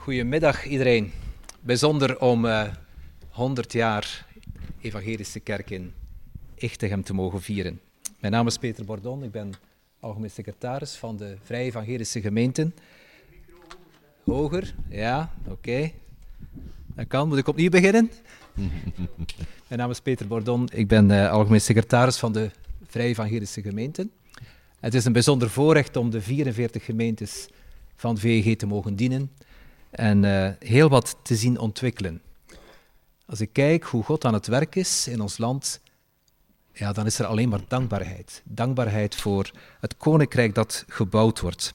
Goedemiddag iedereen. Bijzonder om 100 jaar Evangelische Kerk in Echtegem te mogen vieren. Mijn naam is Peter Bordon, ik ben algemeen secretaris van de Vrije Evangelische Gemeenten. Hoger? Ja, oké. Dat kan. Moet ik opnieuw beginnen? Mijn naam is Peter Bordon, ik ben algemeen secretaris van de Vrije Evangelische Gemeenten. Het is een bijzonder voorrecht om de 44 gemeentes van VEG te mogen dienen en heel wat te zien ontwikkelen. Als ik kijk hoe God aan het werk is in ons land, ja, dan is er alleen maar dankbaarheid. Dankbaarheid voor het koninkrijk dat gebouwd wordt.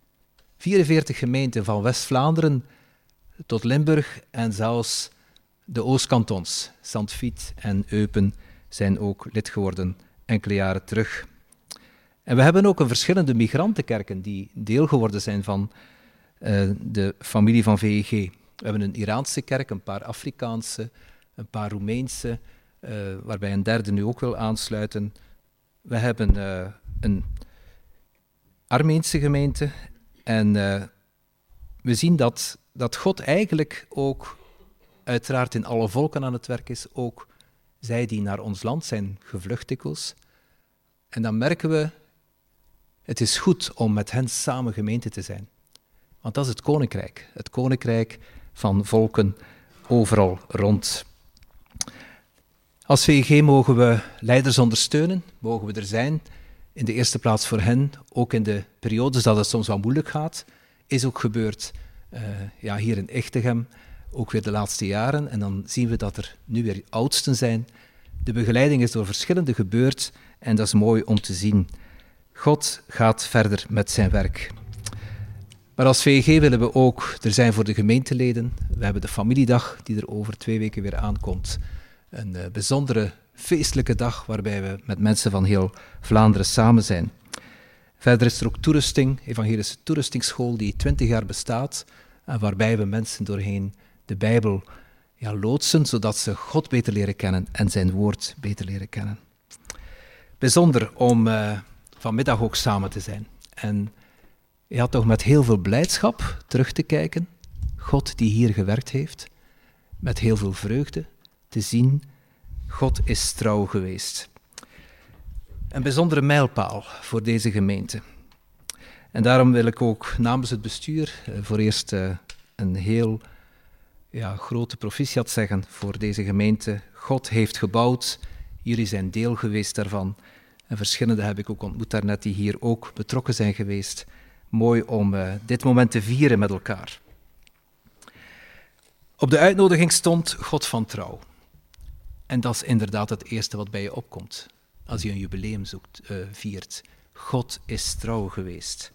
44 gemeenten van West-Vlaanderen tot Limburg en zelfs de Oostkantons, Zandfiet en Eupen, zijn ook lid geworden enkele jaren terug. En we hebben ook verschillende migrantenkerken die deel geworden zijn van de familie van VEG. We hebben een Iraanse kerk, een paar Afrikaanse, een paar Roemeense, waarbij een derde nu ook wil aansluiten. We hebben een Armeense gemeente en we zien dat God eigenlijk ook uiteraard in alle volken aan het werk is, ook zij die naar ons land zijn gevlucht dikwijls. En dan merken we, het is goed om met hen samen gemeente te zijn. Want dat is het koninkrijk van volken overal rond. Als VEG mogen we leiders ondersteunen, mogen we er zijn. In de eerste plaats voor hen, ook in de periodes dat het soms wat moeilijk gaat, is ook gebeurd hier in Echtegem, ook weer de laatste jaren. En dan zien we dat er nu weer oudsten zijn. De begeleiding is door verschillende gebeurd en dat is mooi om te zien. God gaat verder met zijn werk. Maar als VEG willen we ook er zijn voor de gemeenteleden. We hebben de familiedag die er over 2 weken weer aankomt. Een bijzondere feestelijke dag waarbij we met mensen van heel Vlaanderen samen zijn. Verder is er ook toerusting, evangelische toerustingschool die 20 jaar bestaat en waarbij we mensen doorheen de Bijbel loodsen, zodat ze God beter leren kennen en zijn woord beter leren kennen. Bijzonder om vanmiddag ook samen te zijn. En toch met heel veel blijdschap terug te kijken. God die hier gewerkt heeft. Met heel veel vreugde te zien. God is trouw geweest. Een bijzondere mijlpaal voor deze gemeente. En daarom wil ik ook namens het bestuur voor eerst een heel grote proficiat zeggen voor deze gemeente. God heeft gebouwd. Jullie zijn deel geweest daarvan. En verschillende heb ik ook ontmoet daarnet die hier ook betrokken zijn geweest. Mooi om dit moment te vieren met elkaar. Op de uitnodiging stond God van trouw. En dat is inderdaad het eerste wat bij je opkomt als je een jubileum viert. God is trouw geweest.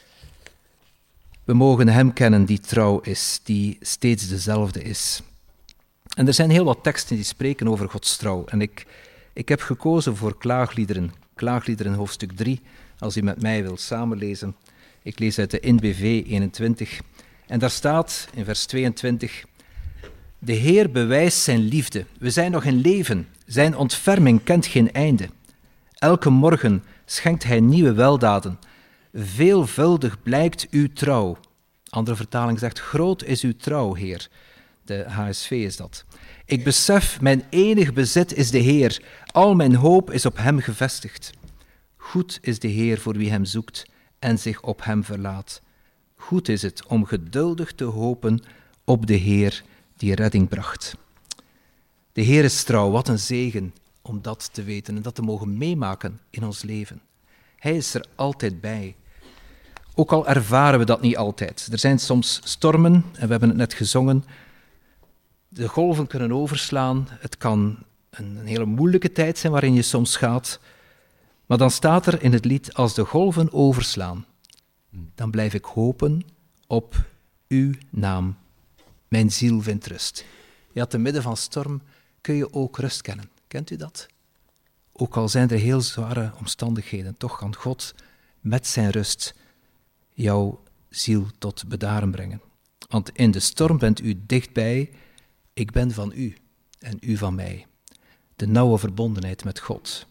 We mogen hem kennen die trouw is, die steeds dezelfde is. En er zijn heel wat teksten die spreken over Gods trouw. En ik heb gekozen voor klaagliederen. Klaagliederen hoofdstuk 3, als u met mij wilt samenlezen. Ik lees uit de NBV 21. En daar staat in vers 22... De Heer bewijst zijn liefde. We zijn nog in leven. Zijn ontferming kent geen einde. Elke morgen schenkt hij nieuwe weldaden. Veelvuldig blijkt uw trouw. Andere vertaling zegt, groot is uw trouw, Heer. De HSV is dat. Ik besef, mijn enig bezit is de Heer. Al mijn hoop is op hem gevestigd. Goed is de Heer voor wie hem zoekt en zich op hem verlaat. Goed is het om geduldig te hopen op de Heer die redding bracht. De Heer is trouw, wat een zegen om dat te weten en dat te mogen meemaken in ons leven. Hij is er altijd bij. Ook al ervaren we dat niet altijd. Er zijn soms stormen, en we hebben het net gezongen. De golven kunnen overslaan. Het kan een hele moeilijke tijd zijn waarin je soms gaat. Maar dan staat er in het lied, als de golven overslaan, dan blijf ik hopen op uw naam. Mijn ziel vindt rust. Ja, te midden van storm kun je ook rust kennen. Kent u dat? Ook al zijn er heel zware omstandigheden, toch kan God met zijn rust jouw ziel tot bedaren brengen. Want in de storm bent u dichtbij, ik ben van u en u van mij. De nauwe verbondenheid met God.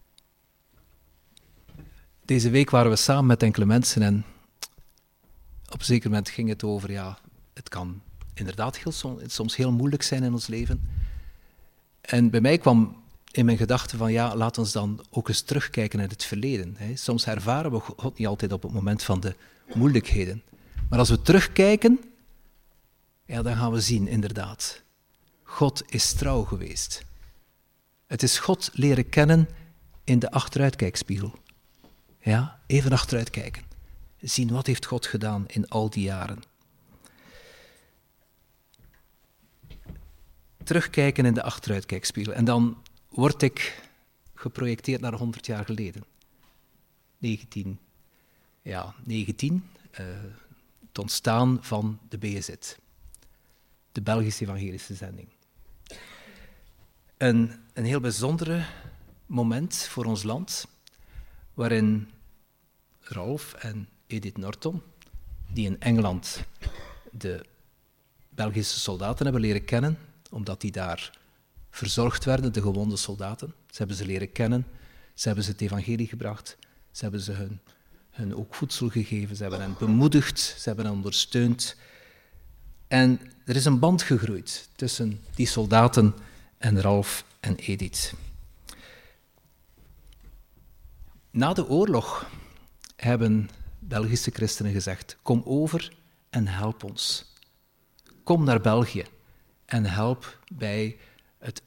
Deze week waren we samen met enkele mensen en Op een zeker moment ging het over, het kan inderdaad soms heel moeilijk zijn in ons leven. En bij mij kwam in mijn gedachten van, laat ons dan ook eens terugkijken naar het verleden. Soms ervaren we God niet altijd op het moment van de moeilijkheden. Maar als we terugkijken, dan gaan we zien, inderdaad, God is trouw geweest. Het is God leren kennen in de achteruitkijkspiegel. Ja, even achteruit kijken. Zien, wat heeft God gedaan in al die jaren. Terugkijken in de achteruitkijkspiegel. En dan word ik geprojecteerd naar 100 jaar geleden. 19, het ontstaan van de BEZ. De Belgische Evangelische Zending. Een heel bijzondere moment voor ons land, waarin Ralph en Edith Norton, die in Engeland de Belgische soldaten hebben leren kennen, omdat die daar verzorgd werden, de gewonde soldaten. Ze hebben ze leren kennen, ze hebben ze het evangelie gebracht, ze hebben ze hun ook voedsel gegeven, ze hebben hen bemoedigd, ze hebben hen ondersteund. En er is een band gegroeid tussen die soldaten en Ralph en Edith. Na de oorlog hebben Belgische christenen gezegd, kom over en help ons. Kom naar België en help bij het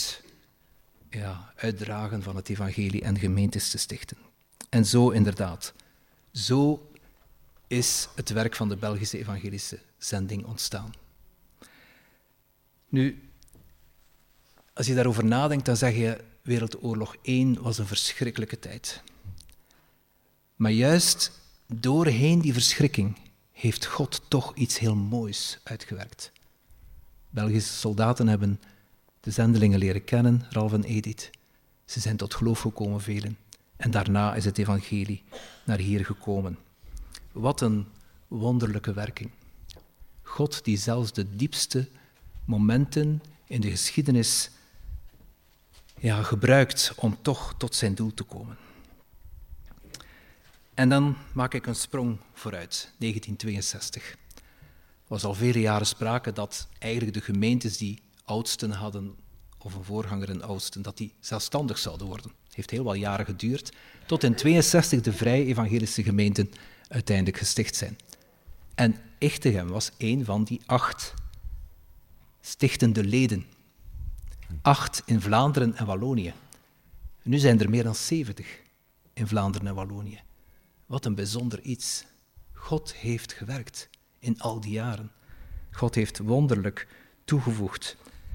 uitdragen van het evangelie en gemeentes te stichten. En zo inderdaad, zo is het werk van de Belgische Evangelische Zending ontstaan. Nu, als je daarover nadenkt, dan zeg je, Wereldoorlog 1 was een verschrikkelijke tijd. Maar juist doorheen die verschrikking heeft God toch iets heel moois uitgewerkt. Belgische soldaten hebben de zendelingen leren kennen, Ralph en Edith. Ze zijn tot geloof gekomen, velen. En daarna is het evangelie naar hier gekomen. Wat een wonderlijke werking. God die zelfs de diepste momenten in de geschiedenis gebruikt om toch tot zijn doel te komen. En dan maak ik een sprong vooruit, 1962. Er was al vele jaren sprake dat eigenlijk de gemeentes die oudsten hadden, of een voorganger in oudsten, dat die zelfstandig zouden worden. Het heeft heel wat jaren geduurd, tot in 1962 de vrije evangelische gemeenten uiteindelijk gesticht zijn. En Echtegem was een van die 8 stichtende leden. 8 in Vlaanderen en Wallonië. Nu zijn er meer dan 70 in Vlaanderen en Wallonië. Wat een bijzonder iets. God heeft gewerkt in al die jaren. God heeft wonderlijk toegevoegd.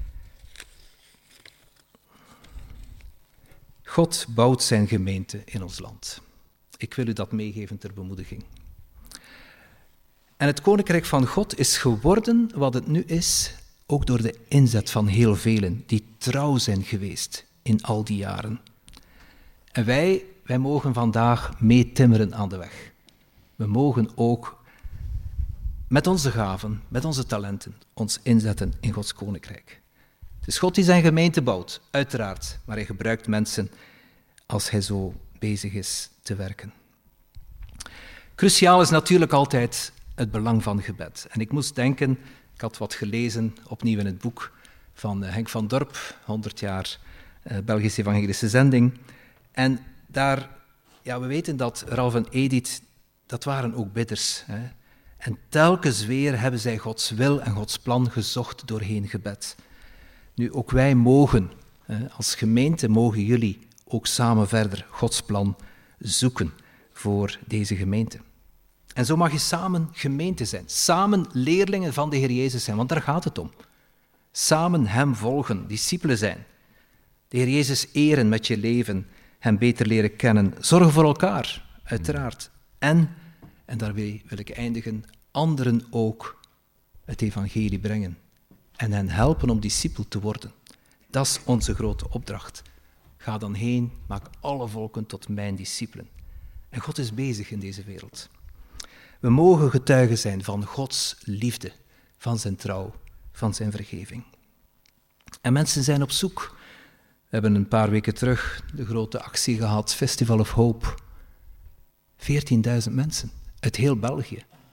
God bouwt zijn gemeente in ons land. Ik wil u dat meegeven ter bemoediging. En het koninkrijk van God is geworden wat het nu is, ook door de inzet van heel velen die trouw zijn geweest in al die jaren. En wij mogen vandaag meetimmeren aan de weg. We mogen ook met onze gaven, met onze talenten, ons inzetten in Gods koninkrijk. Het is God die zijn gemeente bouwt, uiteraard, maar hij gebruikt mensen als hij zo bezig is te werken. Cruciaal is natuurlijk altijd het belang van gebed. En ik moest denken, ik had wat gelezen, opnieuw in het boek van Henk van Dorp, 100 jaar Belgische Evangelische Zending. En daar, we weten dat Ralph en Edith, dat waren ook bidders. Hè? En telkens weer hebben zij Gods wil en Gods plan gezocht doorheen gebed. Nu, ook wij mogen, als gemeente mogen jullie ook samen verder Gods plan zoeken voor deze gemeente. En zo mag je samen gemeente zijn, samen leerlingen van de Heer Jezus zijn, want daar gaat het om. Samen hem volgen, discipelen zijn. De Heer Jezus eren met je leven, hem beter leren kennen. Zorgen voor elkaar, uiteraard. En daarmee wil ik eindigen, anderen ook het evangelie brengen. En hen helpen om discipel te worden. Dat is onze grote opdracht. Ga dan heen, maak alle volken tot mijn discipelen. En God is bezig in deze wereld. We mogen getuigen zijn van Gods liefde, van zijn trouw, van zijn vergeving. En mensen zijn op zoek. We hebben een paar weken terug de grote actie gehad, Festival of Hope. 14.000 mensen uit heel België.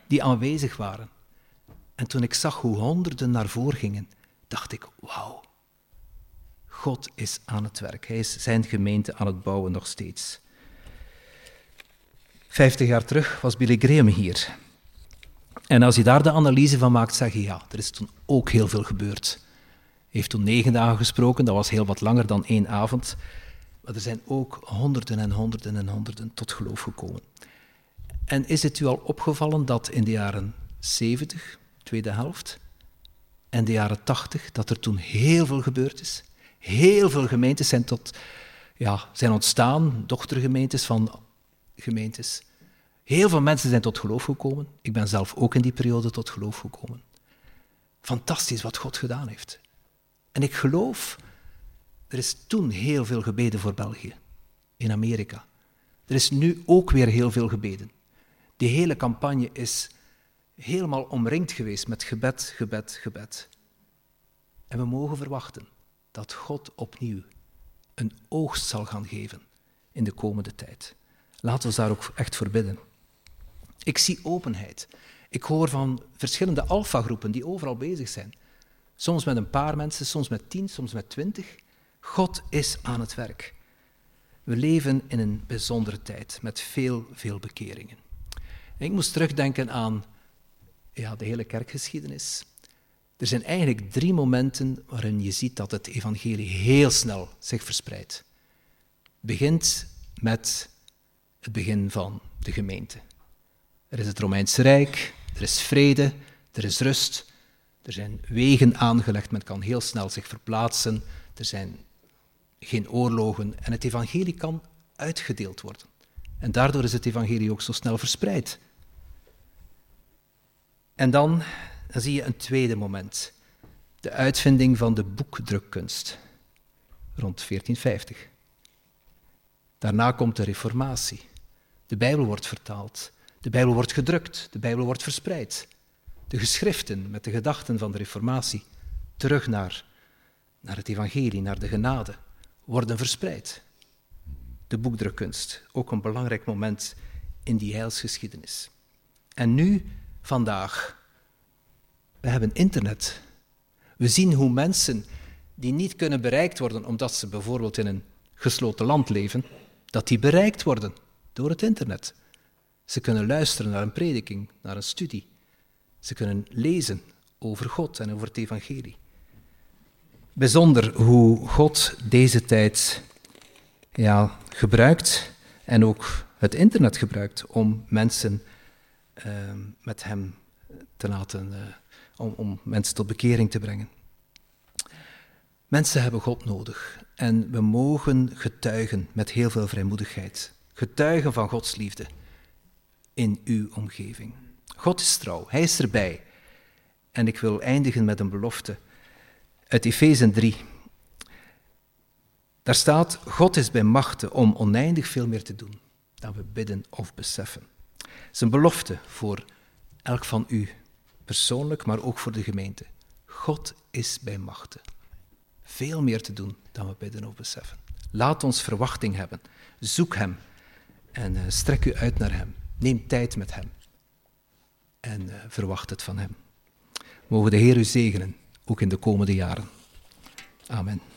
die aanwezig waren. En toen ik zag hoe honderden naar voren gingen, dacht ik, wauw, God is aan het werk. Hij is zijn gemeente aan het bouwen nog steeds. 50 jaar terug was Billy Graham hier. En als je daar de analyse van maakt, zeg je, ja, er is toen ook heel veel gebeurd. Hij heeft toen 9 dagen gesproken, dat was heel wat langer dan 1 avond. Maar er zijn ook honderden en honderden en honderden tot geloof gekomen. En is het u al opgevallen dat in de jaren 70, tweede helft, en de jaren 80, dat er toen heel veel gebeurd is? Heel veel gemeentes zijn ontstaan, dochtergemeentes van gemeentes. Heel veel mensen zijn tot geloof gekomen. Ik ben zelf ook in die periode tot geloof gekomen. Fantastisch wat God gedaan heeft. En ik geloof, er is toen heel veel gebeden voor België, in Amerika. Er is nu ook weer heel veel gebeden. Die hele campagne is helemaal omringd geweest met gebed, gebed, gebed. En we mogen verwachten dat God opnieuw een oogst zal gaan geven in de komende tijd. Laten we ons daar ook echt voor bidden. Ik zie openheid. Ik hoor van verschillende alfagroepen die overal bezig zijn. Soms met een paar mensen, soms met 10, soms met 20. God is aan het werk. We leven in een bijzondere tijd met veel, veel bekeringen. En ik moest terugdenken aan de hele kerkgeschiedenis. Er zijn eigenlijk 3 momenten waarin je ziet dat het evangelie heel snel zich verspreidt. Het begint met het begin van de gemeente. Er is het Romeinse Rijk, er is vrede, er is rust, er zijn wegen aangelegd, men kan heel snel zich verplaatsen, er zijn geen oorlogen en het evangelie kan uitgedeeld worden. En daardoor is het evangelie ook zo snel verspreid. En dan zie je een tweede moment. De uitvinding van de boekdrukkunst, rond 1450. Daarna komt de reformatie. De Bijbel wordt vertaald. De Bijbel wordt gedrukt. De Bijbel wordt verspreid. De geschriften met de gedachten van de reformatie terug naar het evangelie, naar de genade, worden verspreid. De boekdrukkunst, ook een belangrijk moment in die heilsgeschiedenis. En nu, vandaag, we hebben internet. We zien hoe mensen die niet kunnen bereikt worden omdat ze bijvoorbeeld in een gesloten land leven, dat die bereikt worden door het internet. Ze kunnen luisteren naar een prediking, naar een studie. Ze kunnen lezen over God en over het evangelie. Bijzonder hoe God deze tijd gebruikt en ook het internet gebruikt om mensen met hem te laten, om mensen tot bekering te brengen. Mensen hebben God nodig en we mogen getuigen met heel veel vrijmoedigheid. Getuigen van Gods liefde in uw omgeving. God is trouw, hij is erbij. En ik wil eindigen met een belofte uit Efeze 3. Daar staat, God is bij machte om oneindig veel meer te doen dan we bidden of beseffen. Het is een belofte voor elk van u, persoonlijk, maar ook voor de gemeente. God is bij machte. Veel meer te doen dan we bidden of beseffen. Laat ons verwachting hebben. Zoek hem en strek u uit naar hem. Neem tijd met hem en verwacht het van hem. Mogen de Heer u zegenen, ook in de komende jaren. Amen.